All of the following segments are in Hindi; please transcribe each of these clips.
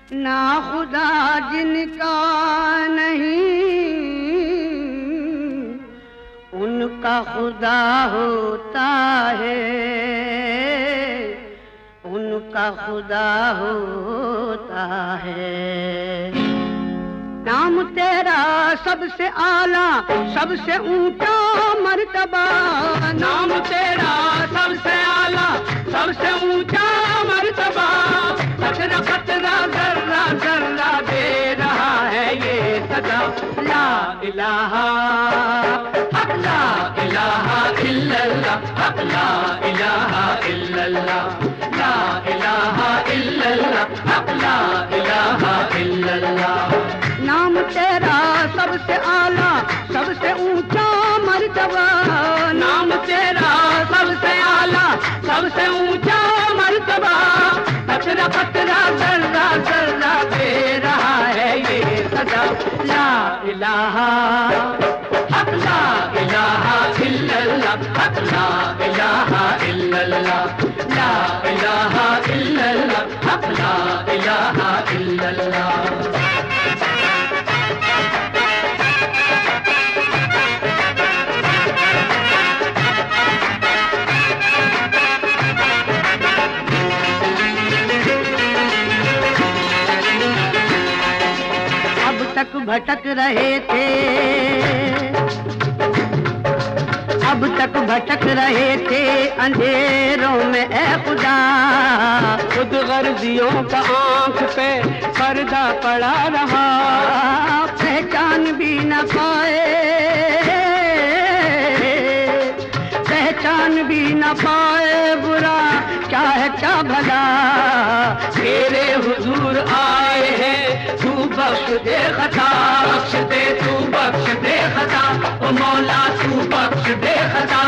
ना खुदा जिनका नहीं उनका खुदा होता है, उनका खुदा होता है। नाम तेरा सबसे आला सबसे ऊंचा मर्तबा, नाम तेरा सबसे आला सबसे ऊंचा मर्तबा। कतरा कतरा जर्रा जर्रा दे रहा है ये सदा। ला इलाहा हक ला इलाहा इल्लल्लाह, हक ला इलाहा इल्लल्लाह, ला इलाहा इल्लल्लाह, हक ला इलाहा इल्लल्लाह। नाम तेरा सबसे आला सबसे ऊंचा मर्तबा, नाम तेरा सबसे आला सबसे ऊंचा मर्तबा। कतरा कतरा जर्रा जर्रा दे रहा है ये सदा। ला इलाहा हक ला इलाहा इल्लल्लाह, हक ला इलाहा इल्लल्लाह, ला इलाहा इल्लल्लाह, हक ला इलाहा इल्लल्लाह। तक भटक रहे थे, अब तक भटक रहे थे अंधेरों में ए खुदा। खुद गर्जियों का आंख पे पर्दा पड़ा रहा, पहचान भी न पाए, पहचान भी न पाए बुरा क्या है क्या भला। तेरे हुजूर आए हैं तू बख्श दे खता, बख्श दे तू बख्श दे खता, ओ मौला तू बख्श दे खता।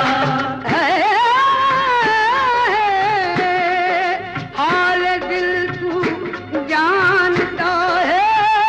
हाल दिल तू जानता है,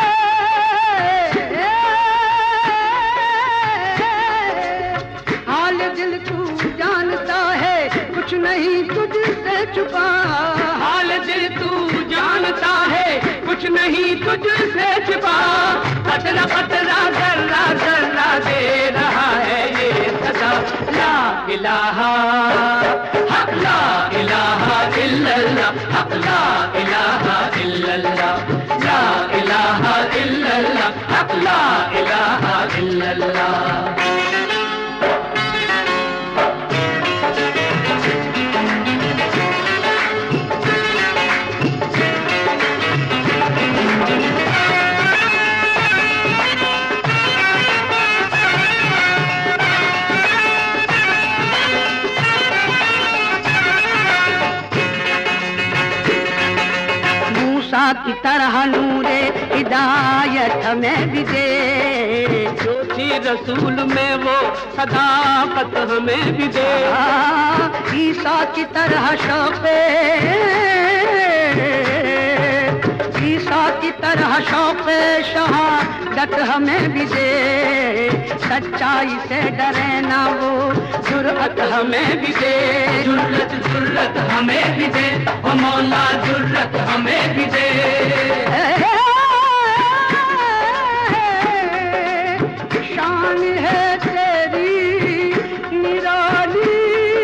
हाल दिल तू जानता है, कुछ नहीं तुझसे छुपा। हाल दिल तू जानता है, कुछ नहीं तुझसे छिपा। कतरा कतरा जर्रा जर्रा दे रहा है ये सदा। ला इलाहा हक ला इलाहा इल्लल्लाह, हक ला इलाहा इल्लल्लाह, ला इलाहा इल्लल्लाह, हक ला इलाहा इल्लल्लाह। की तरह नूरे हिदायत हमें भी दे, जो थी रसूल में वो सदाकत हमें भी दे। ईसा की तरह शौक़े, ईसा की तरह शौक़े शहादत हमें भी दे। सच्चाई से डरे ना वो जुर्रत हमें भी दे, जुर्रत जुर्रत हमें भी दे, ओ मौला जुर्रत हमें भी दे। शान है तेरी निराली,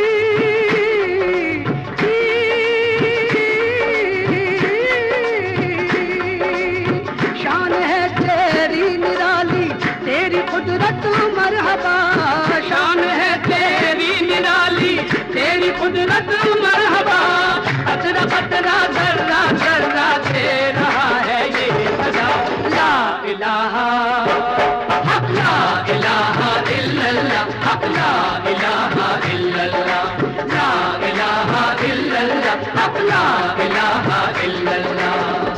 शान है तेरी निराली, तेरी कुदरत मरहबा। शान है तेरी निराली, तेरी कुदरत मरहबा। कतरा कतरा जर्रा जर्रा दे रहा है ये सदा। ला इलाहा हक ला इलाहा इल्लल्लाह, हक ला इलाहा इल्लल्लाह, ला इलाहा इल्लल्लाह, हक ला इलाहा इल्लल्लाह।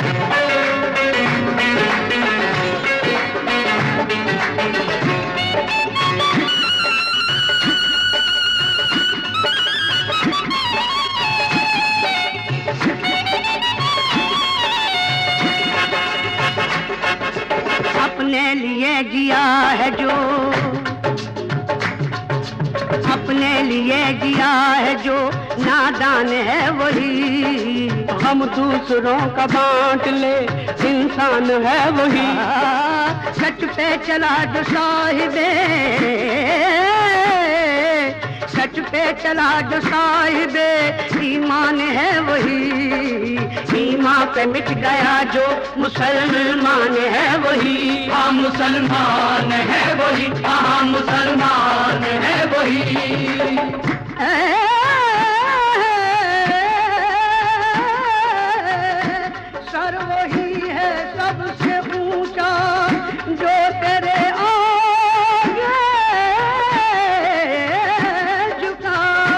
अपने लिए जिया है जो, अपने लिए जिया है जो नादान है वही, हम दूसरों का बांट ले इंसान है वही। सच पे चला जो साहिबे, सच पे चला जो साहिबे ईमान है वही, ईमान पे मिट गया जो मुसलमान है वही। हाँ मुसलमान है वही, हाँ मुसलमान है वही। सर वही है सबसे ऊंचा जो तेरे आगे झुका,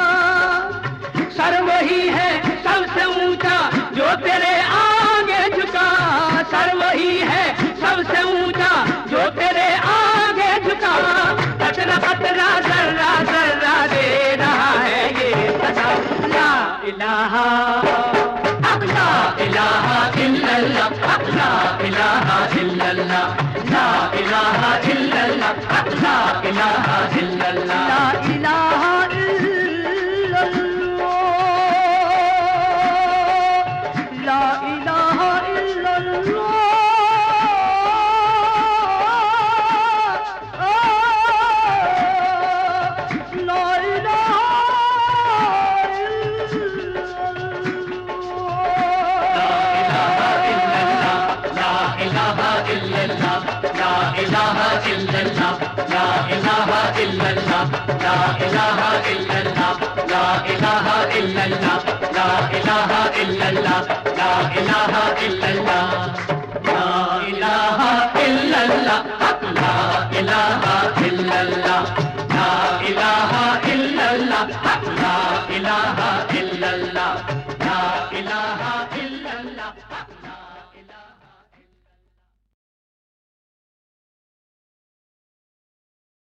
सर वही है सबसे ऊंचा जो तेरे आगे झुका, सर वही है सबसे ऊंचा जो तेरे आगे झुका। कतरा कतरा जर्रा जर्रा दे रहा है ये सदा, ला इलाहा ला इलाहा इल्लल्लाह, ला इलाहा इल्लल्लाह, ला इलाहा इल्लल्लाह, ला इलाहा इल्लल्लाह, ला इलाहा इल्लल्लाह, ला इलाहा इल्लल्लाह, ला इलाहा इल्लल्लाह, ला इलाहा इल्लल्लाह, ला इलाहा इल्लल्लाह, ला इलाहा इल्लल्लाह, ला इलाहा इल्लल्लाह, ला इलाहा इल्लल्लाह, ला इलाहा इल्लल्लाह, ला इलाहा इल्लल्लाह, ला इलाहा इल्लल्लाह।